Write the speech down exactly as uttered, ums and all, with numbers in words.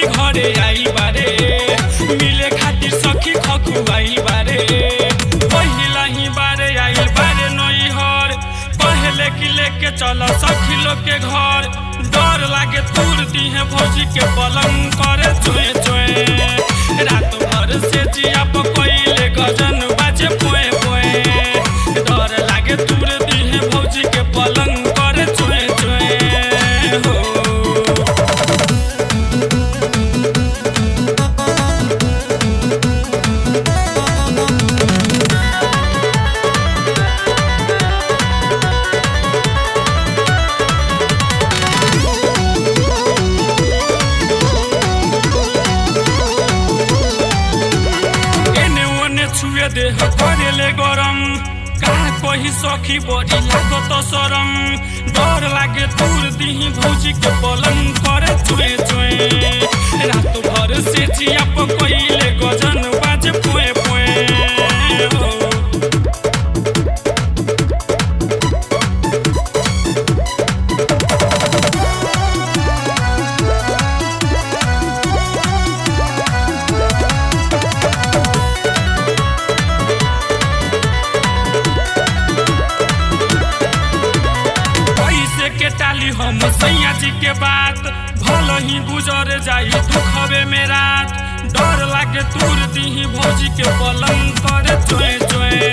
भौजी घरे आई बारे मिले खातिर सखी खखुआई बारे पहिला ही बारे आई बारे नैहर पहले कि लेके चल सखी लोग के घर डर लागे तूर दी है भौजी के पलंग करे चोए चोए रात भर से जिया पकइले गजन बाजे पोए पोए डर लागे तूर दी है भौजी के पलंग करे चोए चोए हो छुए देह करेले गरम का कही सखी बड़ी लागत शरम डर लागे दूर दीही भौजी के पलंग करे चुए चुए रात भर से जिया पकइले गजन बाजे पोए पोए हो के टाली हम सैया जी के बात भलो ही गुजर जाई दुखबे में रात डर लागे तूर दीही भौजी के पलंग करे चोए चोए